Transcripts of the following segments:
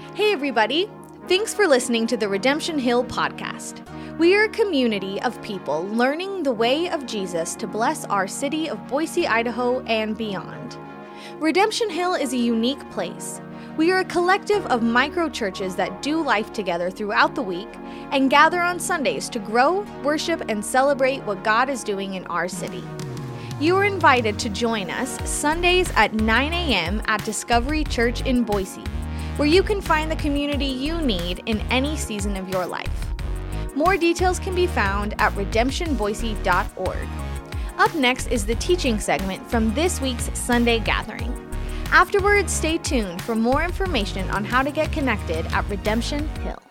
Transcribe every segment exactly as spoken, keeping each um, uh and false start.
Hey everybody, thanks for listening to the Redemption Hill podcast. We are a community of people learning the way of Jesus to bless our city of Boise, Idaho, and beyond. Redemption Hill is a unique place. We are a collective of micro-churches that do life together throughout the week and gather on Sundays to grow, worship, and celebrate what God is doing in our city. You are invited to join us Sundays at nine a.m. at Discovery Church in Boise, where you can find the community you need in any season of your life. More details can be found at redemption boise dot org. Up next is the teaching segment from this week's Sunday gathering. Afterwards, stay tuned for more information on how to get connected at Redemption Hill.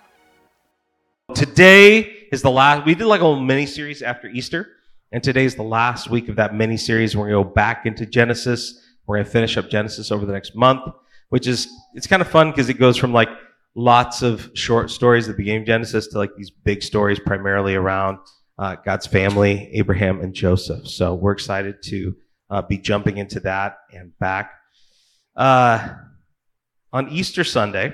Today is the last, we did like a little mini-series after Easter, and today is the last week of that mini-series. We're going to go back into Genesis. We're going to finish up Genesis over the next month, which is, it's kind of fun because it goes from like lots of short stories at the beginning of Genesis to like these big stories primarily around uh, God's family, Abraham and Joseph. So we're excited to uh, be jumping into that and back. Uh, on Easter Sunday,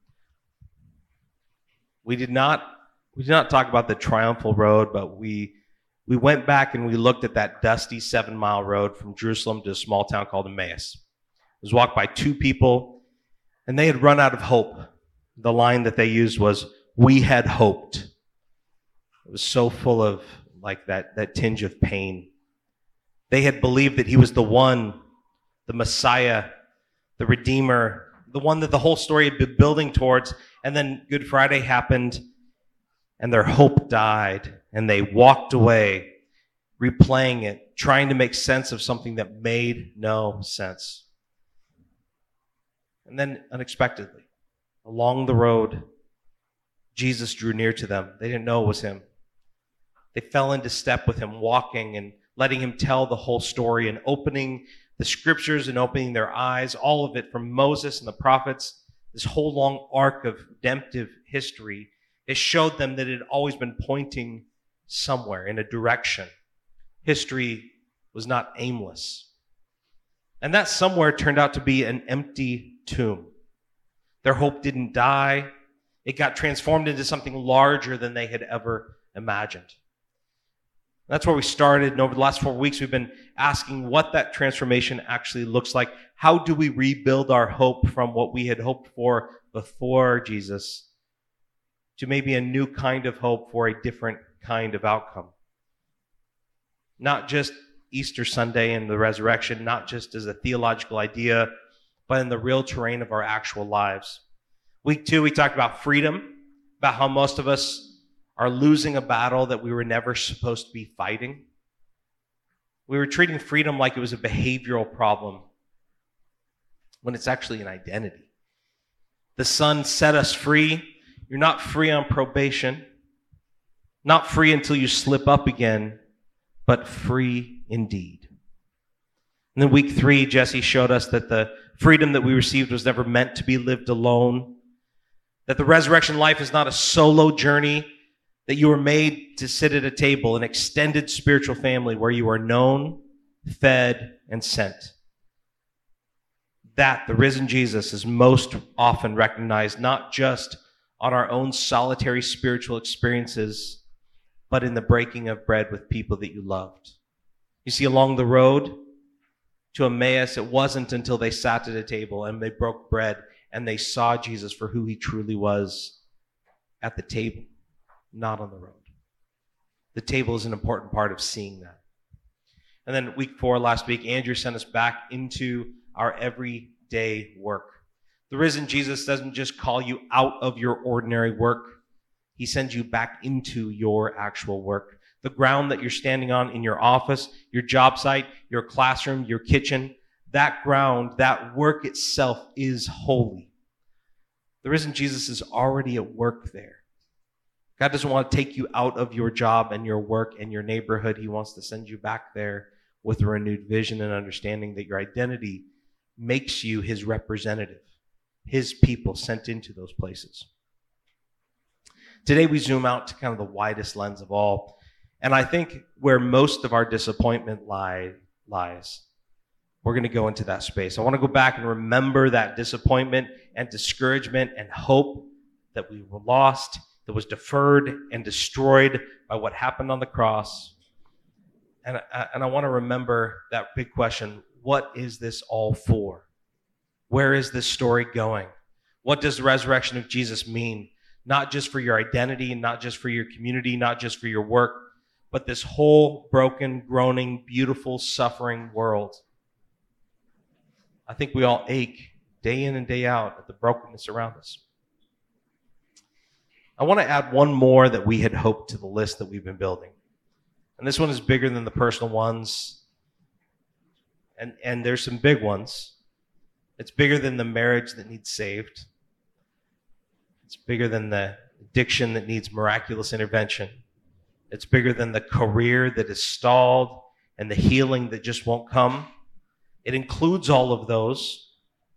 we did not we did not talk about the triumphal road, but we we went back and we looked at that dusty seven-mile road from Jerusalem to a small town called Emmaus. It was walked by two people, and they had run out of hope. The line that they used was, "We had hoped." It was so full of like that, that tinge of pain. They had believed that he was the one, the Messiah, the Redeemer, the one that the whole story had been building towards. And then Good Friday happened, and their hope died, and they walked away, replaying it, trying to make sense of something that made no sense. And then unexpectedly, along the road, Jesus drew near to them. They didn't know it was him. They fell into step with him, walking and letting him tell the whole story and opening the scriptures and opening their eyes, all of it from Moses and the prophets, this whole long arc of redemptive history. It showed them that it had always been pointing somewhere in a direction. History was not aimless. And that somewhere turned out to be an empty tomb. Their hope didn't die. It got transformed into something larger than they had ever imagined. That's where we started, and over the last four weeks, we've been asking what that transformation actually looks like. How do we rebuild our hope from what we had hoped for before Jesus to maybe a new kind of hope for a different kind of outcome? Not just Easter Sunday and the resurrection, not just as a theological idea, but in the real terrain of our actual lives. Week two, we talked about freedom, about how most of us are losing a battle that we were never supposed to be fighting. We were treating freedom like it was a behavioral problem when it's actually an identity. The Son set us free. You're not free on probation, not free until you slip up again, but free indeed. And then week three, Jesse showed us that the freedom that we received was never meant to be lived alone, that the resurrection life is not a solo journey, that you were made to sit at a table, an extended spiritual family where you are known, fed, and sent. That the risen Jesus is most often recognized not just on our own solitary spiritual experiences, but in the breaking of bread with people that you loved. You see, along the road to Emmaus, it wasn't until they sat at a table and they broke bread and they saw Jesus for who he truly was at the table, not on the road. The table is an important part of seeing that. And then week four, last week, Andrew sent us back into our everyday work. The risen Jesus doesn't just call you out of your ordinary work. He sends you back into your actual work. The ground that you're standing on in your office, your job site, your classroom, your kitchen, that ground, that work itself is holy. The risen Jesus is already at work there. God doesn't want to take you out of your job and your work and your neighborhood. He wants to send you back there with a renewed vision and understanding that your identity makes you his representative, his people sent into those places. Today we zoom out to kind of the widest lens of all. And I think where most of our disappointment lie, lies, we're going to go into that space. I want to go back and remember that disappointment and discouragement and hope that we were lost, that was deferred and destroyed by what happened on the cross. And I, and I want to remember that big question, what is this all for? Where is this story going? What does the resurrection of Jesus mean? Not just for your identity, not just for your community, not just for your work, but this whole broken, groaning, beautiful, suffering world. I think we all ache day in and day out at the brokenness around us. I want to add one more that we had hoped to the list that we've been building. And this one is bigger than the personal ones. And, and there's some big ones. It's bigger than the marriage that needs saved. It's bigger than the addiction that needs miraculous intervention. It's bigger than the career that is stalled and the healing that just won't come. It includes all of those.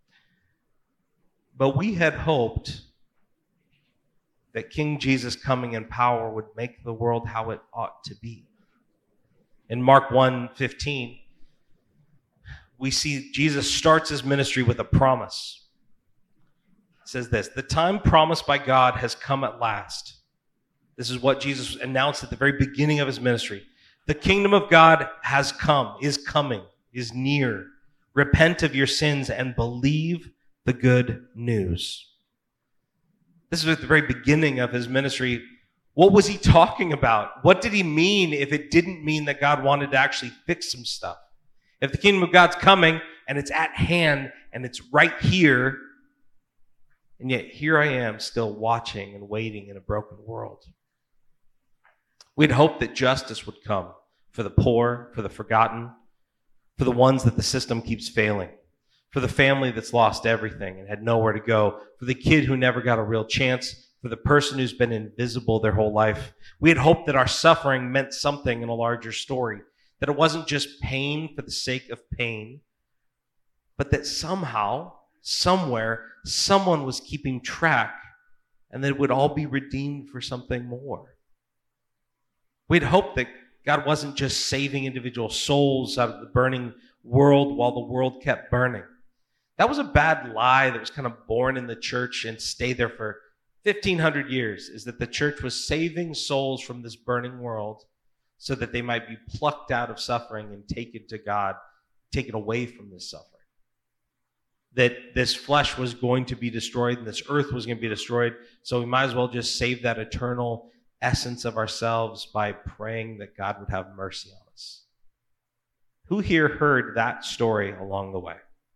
But we had hoped that King Jesus coming in power would make the world how it ought to be. In Mark one fifteen, we see Jesus starts his ministry with a promise. It says this, the time promised by God has come at last. This is what Jesus announced at the very beginning of his ministry. The kingdom of God has come, is coming, is near. Repent of your sins and believe the good news. This is at the very beginning of his ministry. What was he talking about? What did he mean if it didn't mean that God wanted to actually fix some stuff? If the kingdom of God's coming and it's at hand and it's right here, and yet here I am still watching and waiting in a broken world. We'd hoped that justice would come for the poor, for the forgotten, for the ones that the system keeps failing, for the family that's lost everything and had nowhere to go, for the kid who never got a real chance, for the person who's been invisible their whole life. We had hoped that our suffering meant something in a larger story, that it wasn't just pain for the sake of pain, but that somehow, somewhere, someone was keeping track and that it would all be redeemed for something more. We'd hoped that God wasn't just saving individual souls out of the burning world while the world kept burning. That was a bad lie that was kind of born in the church and stayed there for fifteen hundred years, is that the church was saving souls from this burning world so that they might be plucked out of suffering and taken to God, taken away from this suffering. That this flesh was going to be destroyed and this earth was going to be destroyed, so we might as well just save that eternal essence of ourselves by praying that God would have mercy on us. Who here heard that story along the way?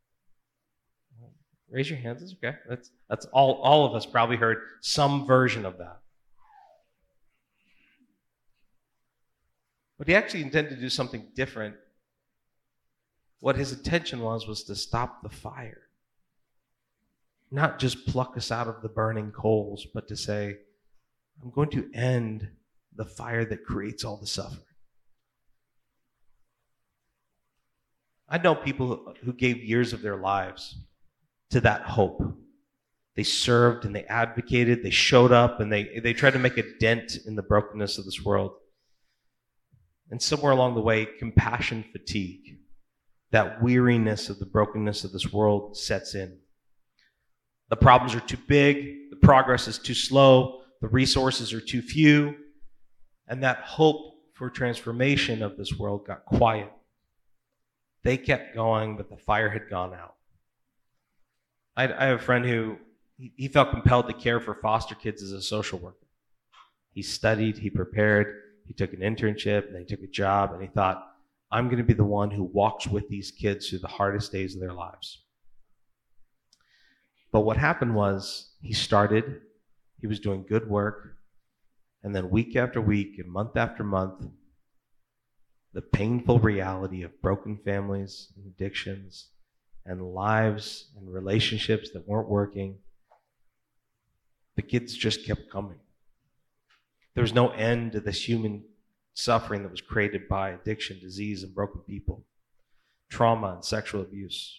Raise your hands. It's okay. That's that's all. All of us probably heard some version of that. But he actually intended to do something different. What his intention was was to stop the fire. Not just pluck us out of the burning coals, but to say, I'm going to end the fire that creates all the suffering. I know people who gave years of their lives to that hope. They served and they advocated, they showed up, and they, they tried to make a dent in the brokenness of this world. And somewhere along the way, compassion fatigue, that weariness of the brokenness of this world sets in. The problems are too big, the progress is too slow, the resources are too few, and that hope for transformation of this world got quiet. They kept going, but the fire had gone out. I, I have a friend who, he, he felt compelled to care for foster kids as a social worker. He studied, he prepared, he took an internship, and then he took a job, and he thought, I'm going to be the one who walks with these kids through the hardest days of their lives. But what happened was, he started, he was doing good work, and then week after week and month after month, the painful reality of broken families and addictions and lives and relationships that weren't working, the kids just kept coming. There was no end to this human suffering that was created by addiction, disease, and broken people, trauma, and sexual abuse.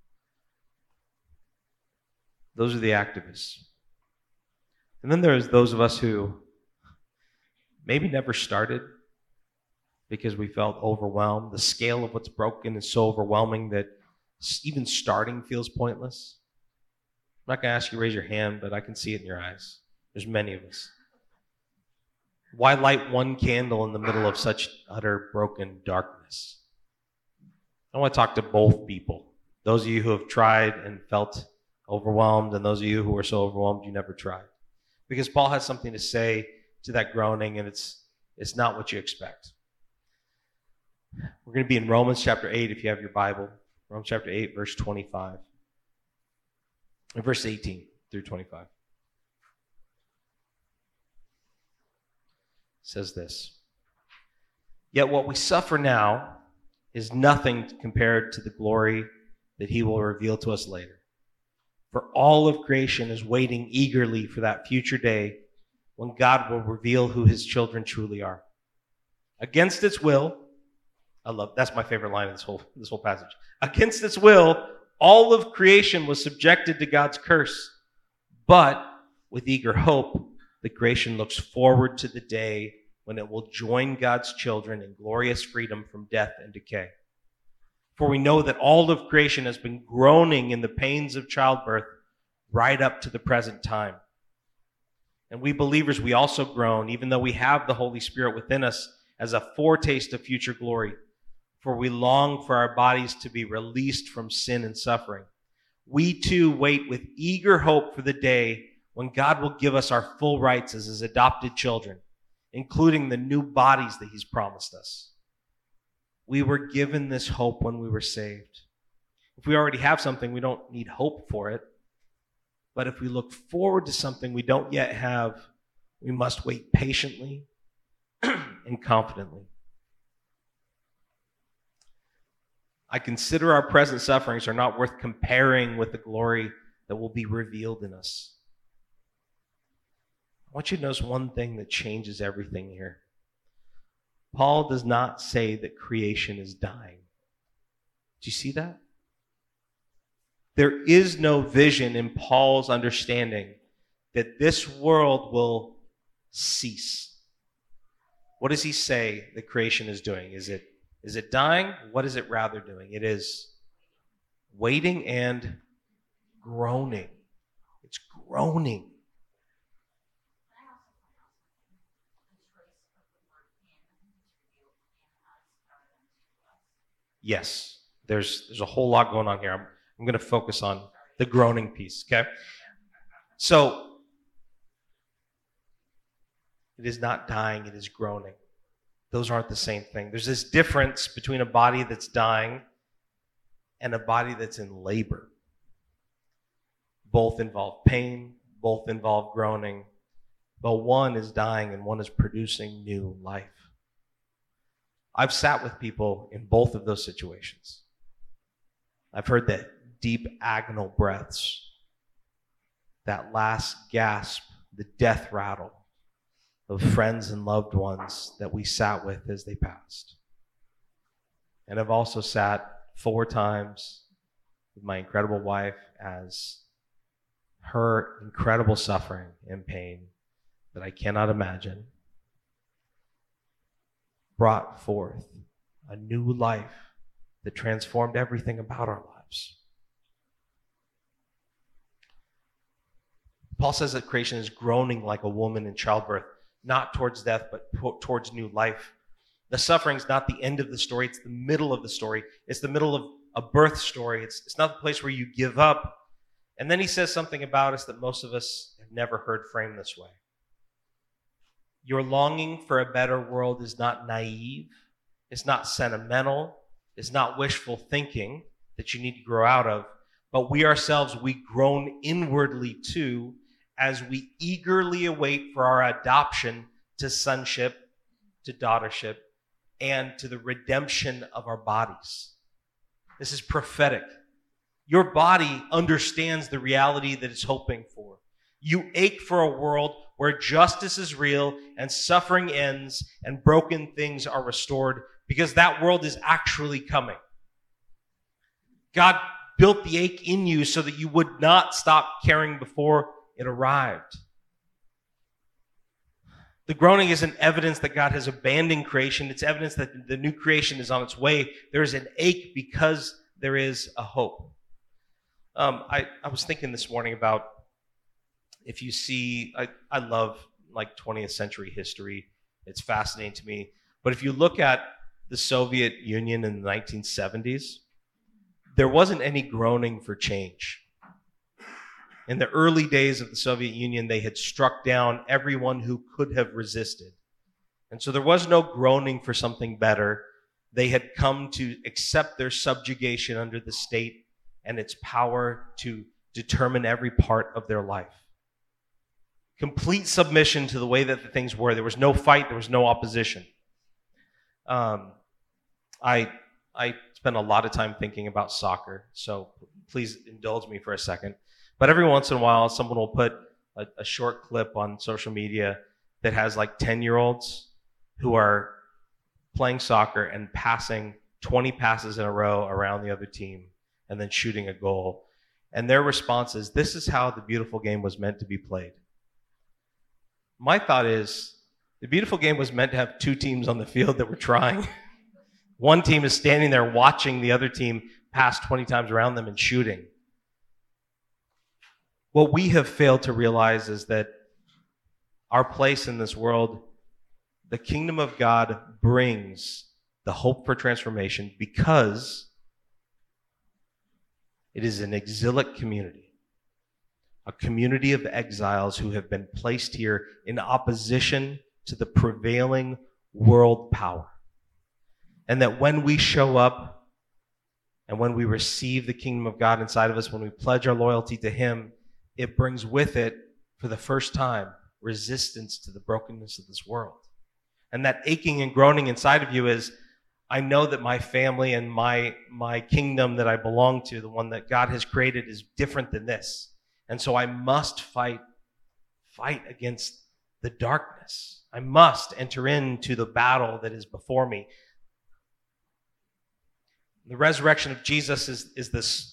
Those are the activists. And then there's those of us who maybe never started because we felt overwhelmed. The scale of what's broken is so overwhelming that even starting feels pointless. not going to ask you to raise your hand, but I can see it in your eyes. There's many of us. Why light one candle in the middle of such utter broken darkness? I want to talk to both people. Those of you who have tried and felt overwhelmed, and those of you who are so overwhelmed you never tried. Because Paul has something to say to that groaning, and it's it's not what you expect. We're going to be in Romans chapter eight, if you have your Bible. Romans chapter eight, verse twenty-five. And verse eighteen through twenty-five. It says this. Yet what we suffer now is nothing compared to the glory that he will reveal to us later. For all of creation is waiting eagerly for that future day when God will reveal who his children truly are. Against its will, I love, that's my favorite line in this whole, this whole passage. Against its will, all of creation was subjected to God's curse. But with eager hope, the creation looks forward to the day when it will join God's children in glorious freedom from death and decay. For we know that all of creation has been groaning in the pains of childbirth right up to the present time. And we believers, we also groan, even though we have the Holy Spirit within us as a foretaste of future glory. For we long for our bodies to be released from sin and suffering. We too wait with eager hope for the day when God will give us our full rights as his adopted children, including the new bodies that he's promised us. We were given this hope when we were saved. If we already have something, we don't need hope for it. But if we look forward to something we don't yet have, we must wait patiently and confidently. I consider our present sufferings are not worth comparing with the glory that will be revealed in us. I want you to notice one thing that changes everything here. Paul does not say that creation is dying. Do you see that? There is no vision in Paul's understanding that this world will cease. What does he say that creation is doing? Is it, is it dying? What is it rather doing? It is waiting and groaning. It's groaning. Yes, there's there's a whole lot going on here. I'm, I'm going to focus on the groaning piece, okay? So, it is not dying, it is groaning. Those aren't the same thing. There's this difference between a body that's dying and a body that's in labor. Both involve pain, both involve groaning, but one is dying and one is producing new life. I've sat with people in both of those situations. I've heard that deep agonal breaths, that last gasp, the death rattle of friends and loved ones that we sat with as they passed. And I've also sat four times with my incredible wife as her incredible suffering and pain that I cannot imagine brought forth a new life that transformed everything about our lives. Paul says that creation is groaning like a woman in childbirth, not towards death, but towards new life. The suffering is not the end of the story. It's the middle of the story. It's the middle of a birth story. It's, it's not the place where you give up. And then he says something about us that most of us have never heard framed this way. Your longing for a better world is not naive. It's not sentimental. It's not wishful thinking that you need to grow out of. But we ourselves, we groan inwardly too as we eagerly await for our adoption to sonship, to daughtership, and to the redemption of our bodies. This is prophetic. Your body understands the reality that it's hoping for. You ache for a world where justice is real and suffering ends and broken things are restored, because that world is actually coming. God built the ache in you so that you would not stop caring before it arrived. The groaning isn't evidence that God has abandoned creation. It's evidence that the new creation is on its way. There is an ache because there is a hope. Um, I, I was thinking this morning about if you see, I, I love like twentieth century history. It's fascinating to me. But if you look at the Soviet Union in the nineteen seventies, there wasn't any groaning for change. In the early days of the Soviet Union, they had struck down everyone who could have resisted. And so there was no groaning for something better. They had come to accept their subjugation under the state and its power to determine every part of their life. Complete submission to the way that the things were. There was no fight. There was no opposition. Um, I I spend a lot of time thinking about soccer, so please indulge me for a second. But every once in a while, someone will put a, a short clip on social media that has like ten-year-olds who are playing soccer and passing twenty passes in a row around the other team and then shooting a goal. And their response is, this is how the beautiful game was meant to be played. My thought is, the beautiful game was meant to have two teams on the field that were trying. One team is standing there watching the other team pass twenty times around them and shooting. What we have failed to realize is that our place in this world, the kingdom of God brings the hope for transformation because it is an exilic community, a community of exiles who have been placed here in opposition to the prevailing world power. And that when we show up and when we receive the kingdom of God inside of us, when we pledge our loyalty to Him, it brings with it, for the first time, resistance to the brokenness of this world. And that aching and groaning inside of you is, I know that my family and my, my kingdom that I belong to, the one that God has created, is different than this. And so I must fight, fight against the darkness. I must enter into the battle that is before me. The resurrection of Jesus is, is this,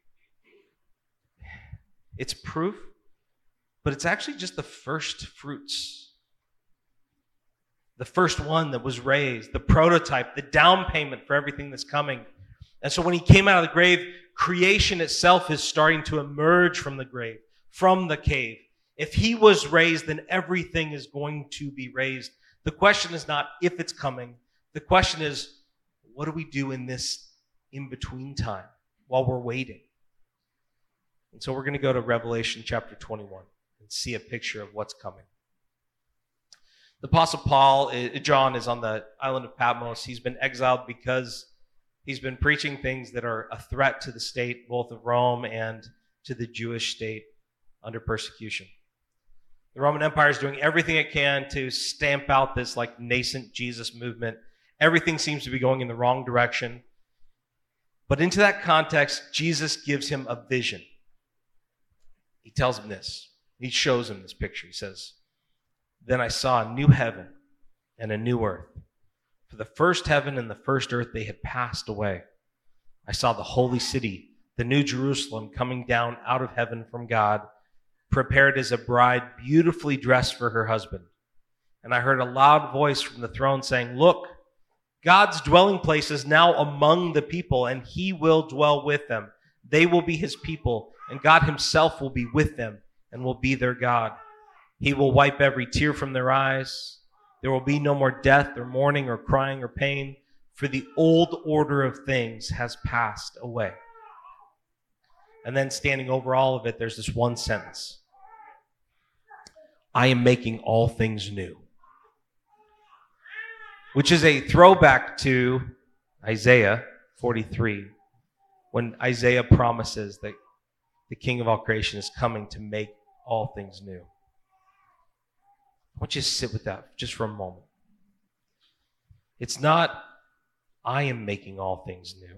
it's proof, but it's actually just the first fruits. The first one that was raised, the prototype, the down payment for everything that's coming. And so when He came out of the grave, creation itself is starting to emerge from the grave, from the cave. If He was raised, then everything is going to be raised. The question is not if it's coming. The question is, what do we do in this in-between time while we're waiting? And so we're going to go to Revelation chapter twenty-one and see a picture of what's coming. The Apostle Paul, John, is on the island of Patmos. He's been exiled because he's been preaching things that are a threat to the state, both of Rome and to the Jewish state under persecution. The Roman Empire is doing everything it can to stamp out this like nascent Jesus movement. Everything seems to be going in the wrong direction. But into that context, Jesus gives him a vision. He tells him this. He shows him this picture. He says, "Then I saw a new heaven and a new earth. For the first heaven and the first earth, they had passed away. I saw the holy city, the new Jerusalem, coming down out of heaven from God, prepared as a bride beautifully dressed for her husband. And I heard a loud voice from the throne saying, 'Look, God's dwelling place is now among the people, and He will dwell with them. They will be His people, and God Himself will be with them and will be their God. He will wipe every tear from their eyes. There will be no more death or mourning or crying or pain, for the old order of things has passed away.'" And then standing over all of it, there's this one sentence. "I am making all things new." Which is a throwback to Isaiah forty-three, when Isaiah promises that the King of all creation is coming to make all things new. I want you to sit with that just for a moment. It's not, I am making all things new.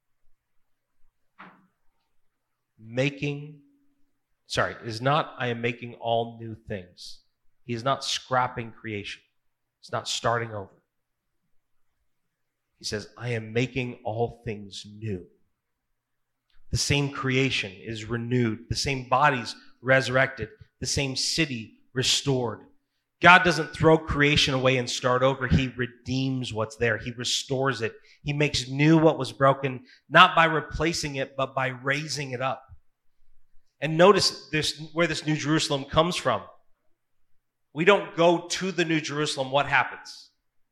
Making, sorry, it is not, I am making all new things. He is not scrapping creation. It's not starting over. He says, I am making all things new. The same creation is renewed. The same bodies resurrected. The same city restored. God doesn't throw creation away and start over. He redeems what's there. He restores it. He makes new what was broken, not by replacing it, but by raising it up. And notice this, where this New Jerusalem comes from. We don't go to the New Jerusalem. What happens?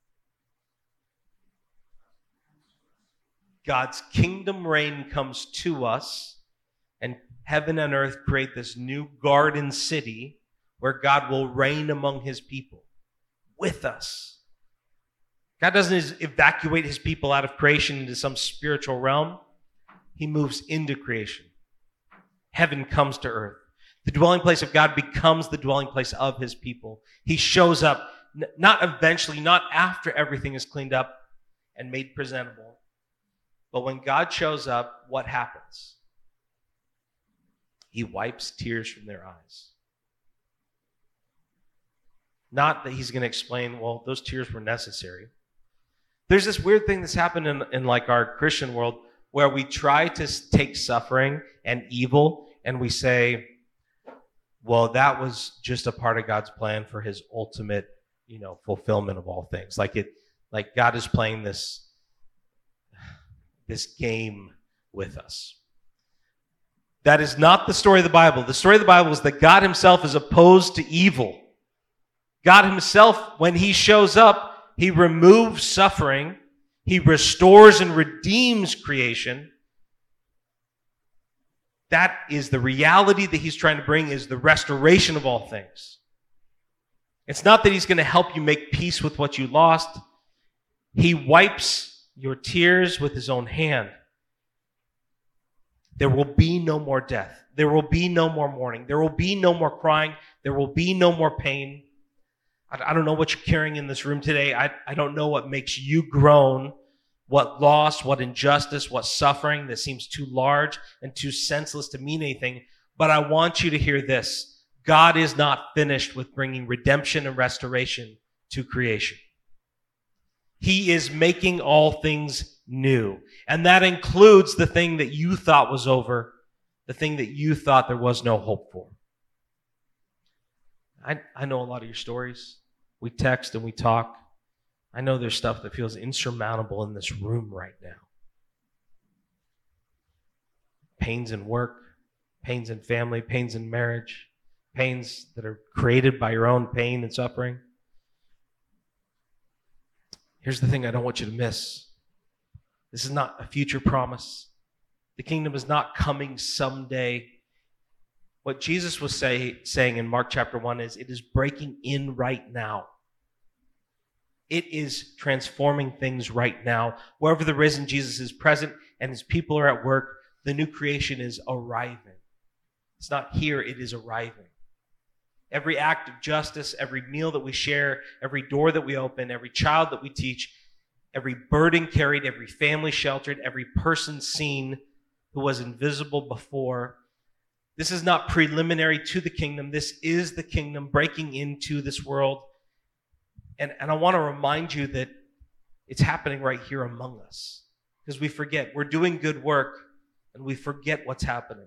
God's kingdom reign comes to us, and heaven and earth create this new garden city where God will reign among his people with us. God doesn't evacuate his people out of creation into some spiritual realm. He moves into creation. Heaven comes to earth. The dwelling place of God becomes the dwelling place of his people. He shows up, not eventually, not after everything is cleaned up and made presentable, but when God shows up, what happens? He wipes tears from their eyes. Not that he's going to explain, well, those tears were necessary. There's this weird thing that's happened in, in like our Christian world where we try to take suffering and evil and we say, well, that was just a part of God's plan for his ultimate, you know, fulfillment of all things. Like it, like God is playing this, this game with us. That is not the story of the Bible. The story of the Bible is that God himself is opposed to evil. God himself, when he shows up, he removes suffering. He restores and redeems creation. That is the reality that he's trying to bring, is the restoration of all things. It's not that he's going to help you make peace with what you lost. He wipes your tears with his own hand. There will be no more death. There will be no more mourning. There will be no more crying. There will be no more pain. I, I don't know what you're carrying in this room today. I, I don't know what makes you groan, what loss, what injustice, what suffering that seems too large and too senseless to mean anything. But I want you to hear this. God is not finished with bringing redemption and restoration to creation. He is making all things new. And that includes the thing that you thought was over, the thing that you thought there was no hope for. I, I know a lot of your stories. We text and we talk. I know there's stuff that feels insurmountable in this room right now. Pains in work, pains in family, pains in marriage, pains that are created by your own pain and suffering. Here's the thing I don't want you to miss. This is not a future promise. The kingdom is not coming someday. What Jesus was say, saying in Mark chapter one is, it is breaking in right now. It is transforming things right now. Wherever the risen Jesus is present and his people are at work, the new creation is arriving. It's not here, it is arriving. Every act of justice, every meal that we share, every door that we open, every child that we teach, every burden carried, every family sheltered, every person seen who was invisible before. This is not preliminary to the kingdom. This is the kingdom breaking into this world. And, and I want to remind you that it's happening right here among us. Because we forget. We're doing good work, and we forget what's happening.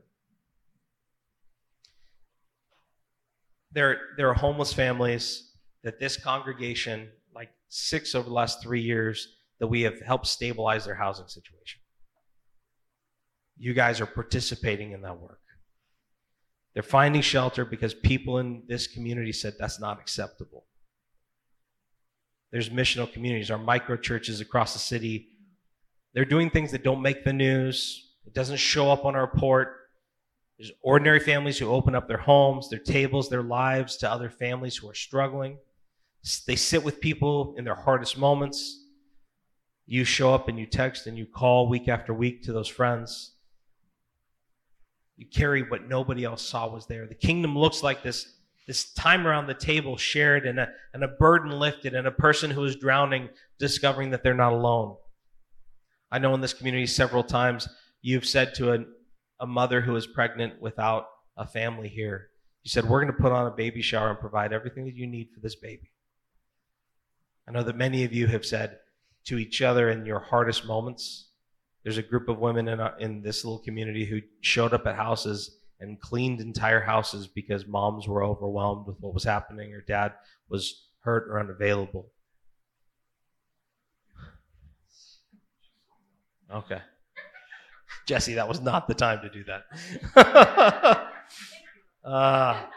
There, there are homeless families that this congregation, like six over the last three years, that we have helped stabilize their housing situation. You guys are participating in that work. They're finding shelter because people in this community said that's not acceptable. There's missional communities, our micro churches across the city. They're doing things that don't make the news. It doesn't show up on our report. There's ordinary families who open up their homes, their tables, their lives to other families who are struggling. They sit with people in their hardest moments. You show up and you text and you call week after week to those friends. You carry what nobody else saw was there. The kingdom looks like this, this time around the table shared and a, and a burden lifted and a person who is drowning discovering that they're not alone. I know in this community several times you've said to a, a mother who is pregnant without a family here, you said, we're going to put on a baby shower and provide everything that you need for this baby. I know that many of you have said to each other in your hardest moments, there's a group of women in, a, in this little community who showed up at houses and cleaned entire houses because moms were overwhelmed with what was happening or dad was hurt or unavailable. Okay. Jesse, that was not the time to do that. Uh,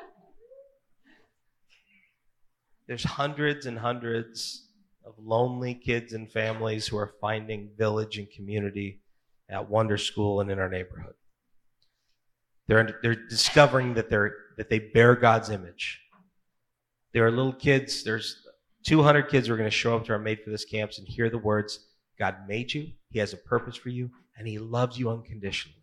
there's hundreds and hundreds of lonely kids and families who are finding village and community at Wonder School and in our neighborhood. They're, they're discovering that, they're, that they bear God's image. There are little kids, there's two hundred kids who are going to show up to our Made for This camps and hear the words, God made you, He has a purpose for you, and He loves you unconditionally.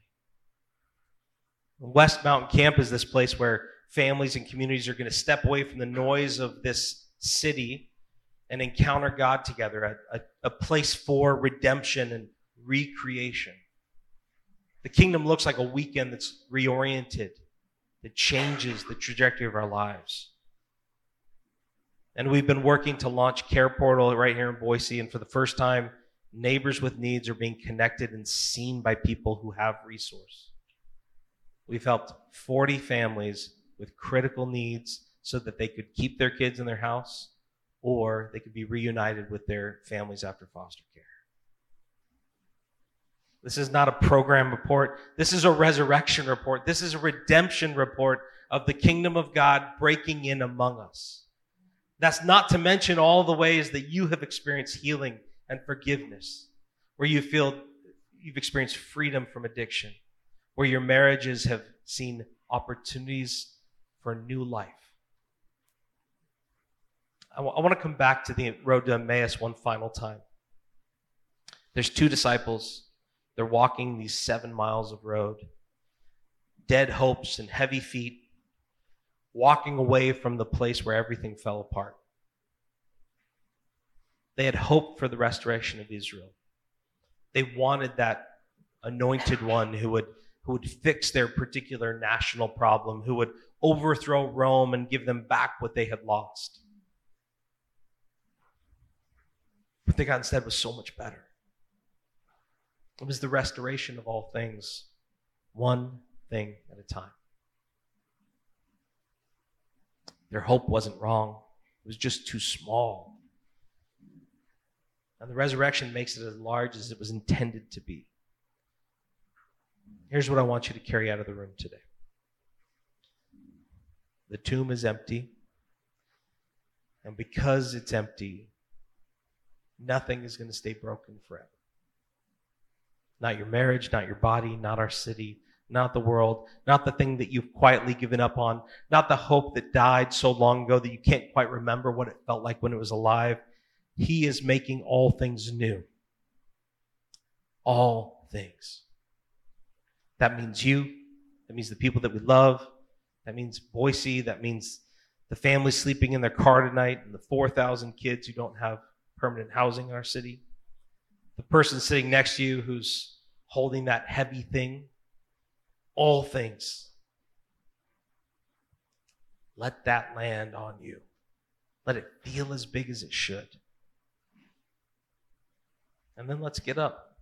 West Mountain Camp is this place where families and communities are going to step away from the noise of this city and encounter God together, a, a, a place for redemption and recreation. The kingdom looks like a weekend that's reoriented, that changes the trajectory of our lives. And we've been working to launch Care Portal right here in Boise, and for the first time, neighbors with needs are being connected and seen by people who have resource. We've helped forty families with critical needs so that they could keep their kids in their house or they could be reunited with their families after foster care. This is not a program report. This is a resurrection report. This is a redemption report of the kingdom of God breaking in among us. That's not to mention all the ways that you have experienced healing and forgiveness, where you feel you've experienced freedom from addiction, where your marriages have seen opportunities for new life. I, w- I want to come back to the road to Emmaus one final time. There's two disciples. They're walking these seven miles of road, dead hopes and heavy feet, walking away from the place where everything fell apart. They had hope for the restoration of Israel. They wanted that anointed one who would, who would fix their particular national problem, who would overthrow Rome and give them back what they had lost. What they got instead was so much better. It was the restoration of all things, one thing at a time. Their hope wasn't wrong. It was just too small. And the resurrection makes it as large as it was intended to be. Here's what I want you to carry out of the room today. The tomb is empty. And because it's empty, nothing is going to stay broken forever. Not your marriage, not your body, not our city, not the world, not the thing that you've quietly given up on, not the hope that died so long ago that you can't quite remember what it felt like when it was alive. He is making all things new. All things. That means you. That means the people that we love. That means Boise. That means the family sleeping in their car tonight and the four thousand kids who don't have permanent housing in our city. The person sitting next to you who's holding that heavy thing. All things. Let that land on you. Let it feel as big as it should. And then let's get up.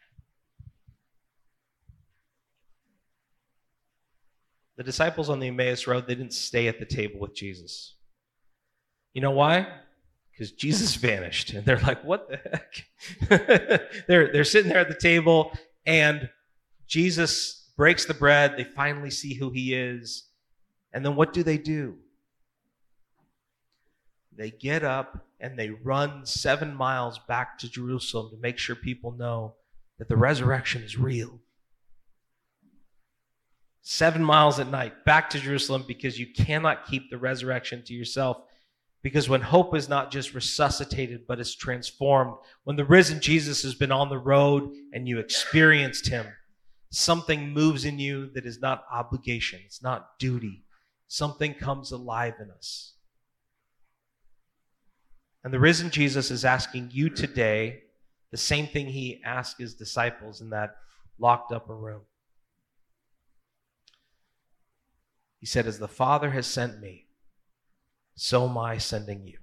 The disciples on the Emmaus Road, they didn't stay at the table with Jesus. You know why? Because Jesus vanished. And they're like, what the heck? they're, they're sitting there at the table, and Jesus breaks the bread. They finally see who he is. And then what do they do? They get up and they run seven miles back to Jerusalem to make sure people know that the resurrection is real. Seven miles at night back to Jerusalem, because you cannot keep the resurrection to yourself. Because when hope is not just resuscitated, but is transformed, when the risen Jesus has been on the road and you experienced him, something moves in you that is not obligation. It's not duty. Something comes alive in us. And the risen Jesus is asking you today the same thing he asked his disciples in that locked upper room. He said, as the Father has sent me, so am I sending you.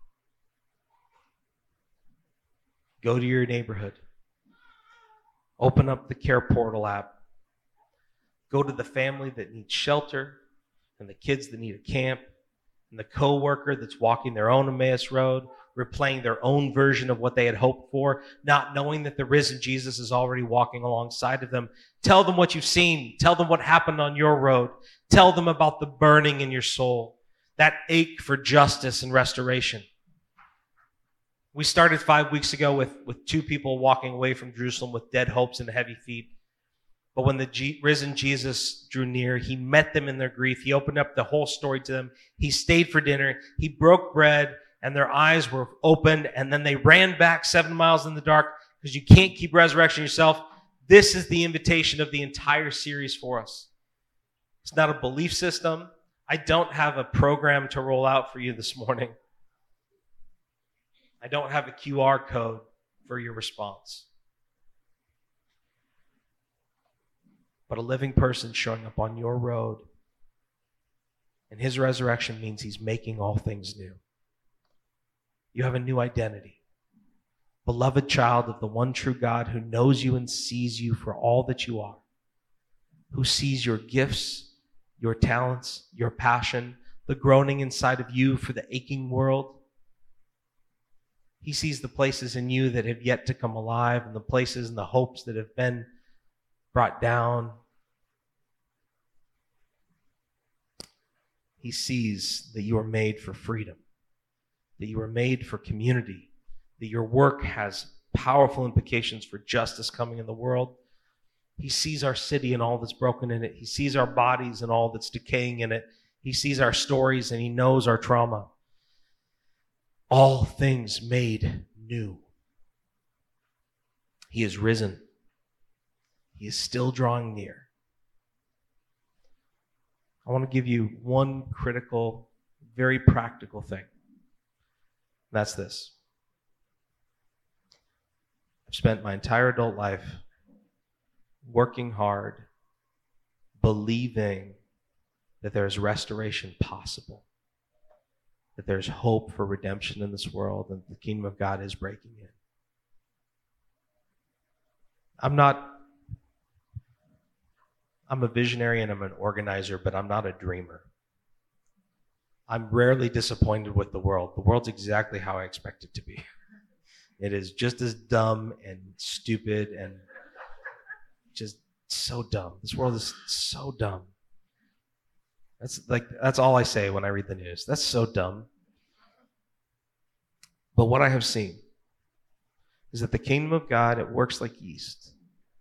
Go to your neighborhood. Open up the Care Portal app. Go to the family that needs shelter, and the kids that need a camp, and the coworker that's walking their own Emmaus Road, replaying their own version of what they had hoped for, not knowing that the risen Jesus is already walking alongside of them. Tell them what you've seen. Tell them what happened on your road. Tell them about the burning in your soul, that ache for justice and restoration. We started five weeks ago with, with two people walking away from Jerusalem with dead hopes and heavy feet. But when the G- risen Jesus drew near, he met them in their grief. He opened up the whole story to them. He stayed for dinner. He broke bread, and their eyes were opened, and then they ran back seven miles in the dark because you can't keep resurrection yourself. This is the invitation of the entire series for us. It's not a belief system. I don't have a program to roll out for you this morning. I don't have a Q R code for your response. But a living person showing up on your road. And his resurrection means he's making all things new. You have a new identity. Beloved child of the one true God who knows you and sees you for all that you are. Who sees your gifts, your talents, your passion, the groaning inside of you for the aching world. He sees the places in you that have yet to come alive and the places and the hopes that have been brought down. He sees that you are made for freedom, that you are made for community, that your work has powerful implications for justice coming in the world. He sees our city and all that's broken in it. He sees our bodies and all that's decaying in it. He sees our stories and he knows our trauma. All things made new. He is risen. He is still drawing near. I want to give you one critical, very practical thing. That's this. I've spent my entire adult life working hard, believing that there's restoration possible, that there's hope for redemption in this world, and the kingdom of God is breaking in. I'm not, I'm a visionary and I'm an organizer, but I'm not a dreamer. I'm rarely disappointed with the world. The world's exactly how I expect it to be. It is just as dumb and stupid and just so dumb. This world is so dumb. That's like that's all I say when I read the news. That's so dumb. But what I have seen is that the kingdom of God, it works like yeast.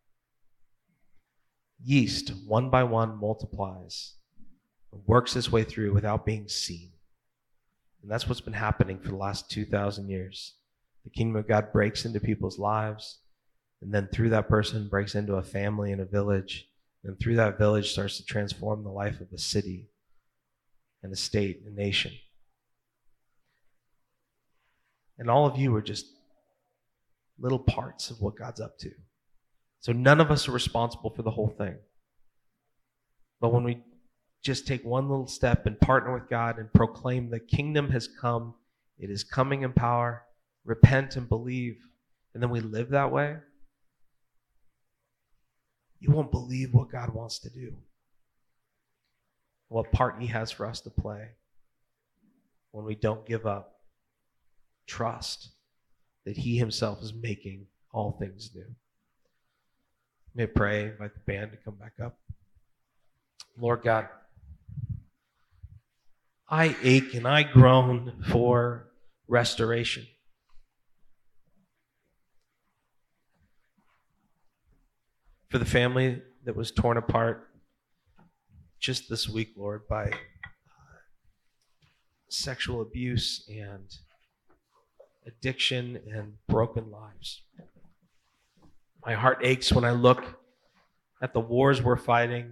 Yeast, one by one, multiplies, works its way through without being seen. And that's what's been happening for the last two thousand years. The kingdom of God breaks into people's lives, and then through that person breaks into a family and a village, and through that village starts to transform the life of a city and a state, a nation. And all of you are just little parts of what God's up to. So none of us are responsible for the whole thing. But when we just take one little step and partner with God and proclaim the kingdom has come, it is coming in power, repent and believe, and then we live that way, you won't believe what God wants to do, what part he has for us to play when we don't give up. Trust that he himself is making all things new. May I pray, invite the band to come back up. Lord God, I ache and I groan for restoration. For the family that was torn apart just this week, Lord, by uh, sexual abuse and addiction and broken lives. My heart aches when I look at the wars we're fighting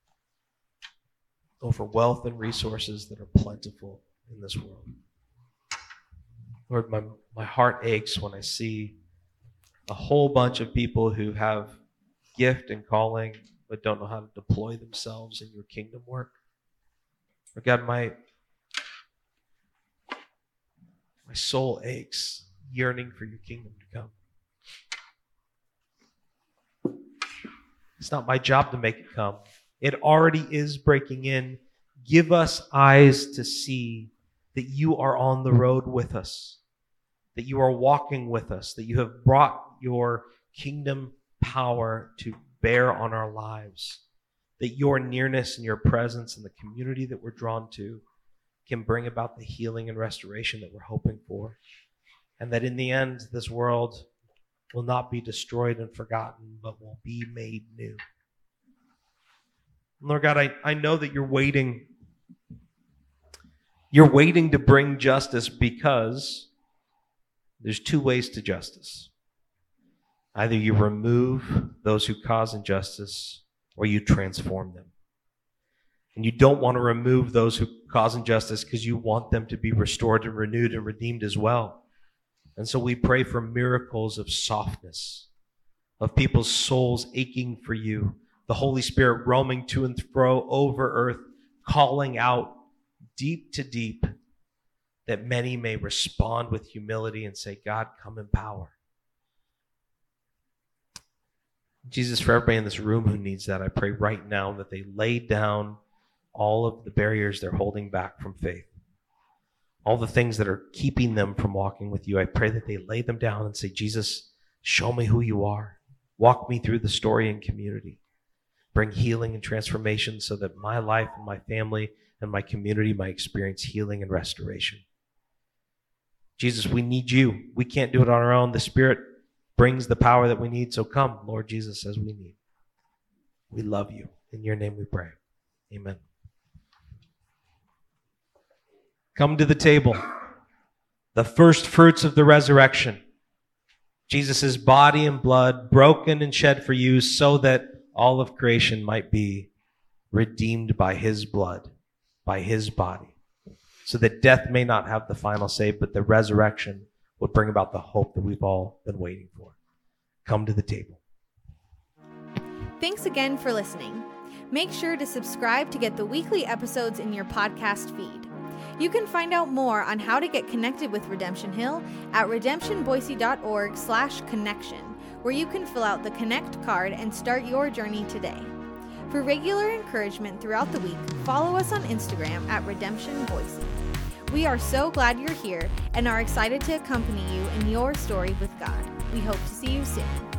over wealth and resources that are plentiful in this world. Lord, my, my heart aches when I see a whole bunch of people who have gift and calling but don't know how to deploy themselves in your kingdom work. Lord God, my my soul aches, yearning for your kingdom to come. It's not my job to make it come. It already is breaking in. Give us eyes to see that you are on the road with us. that you are walking with us, that you have brought your kingdom power to bear on our lives, that your nearness and your presence and the community that we're drawn to can bring about the healing and restoration that we're hoping for, and that in the end, this world will not be destroyed and forgotten, but will be made new. Lord God, I, I know that you're waiting. You're waiting to bring justice because there's two ways to justice. Either you remove those who cause injustice or you transform them. And you don't want to remove those who cause injustice because you want them to be restored and renewed and redeemed as well. And so we pray for miracles of softness, of people's souls aching for you, the Holy Spirit roaming to and fro over earth, calling out deep to deep, that many may respond with humility and say, God, come in power. Jesus, for everybody in this room who needs that, I pray right now that they lay down all of the barriers they're holding back from faith, all the things that are keeping them from walking with you. I pray that they lay them down and say, Jesus, show me who you are. Walk me through the story and community. Bring healing and transformation so that my life and my family and my community might experience healing and restoration. Jesus, we need you. We can't do it on our own. The Spirit brings the power that we need. So come, Lord Jesus, as we need. We love you. In your name we pray. Amen. Come to the table. The first fruits of the resurrection. Jesus' body and blood broken and shed for you so that all of creation might be redeemed by his blood, by his body, so that death may not have the final say, but the resurrection would bring about the hope that we've all been waiting for. Come to the table. Thanks again for listening. Make sure to subscribe to get the weekly episodes in your podcast feed. You can find out more on how to get connected with Redemption Hill at redemptionboise.org slash connection, where you can fill out the Connect card and start your journey today. For regular encouragement throughout the week, follow us on Instagram at Redemption Boise. We are so glad you're here and are excited to accompany you in your story with God. We hope to see you soon.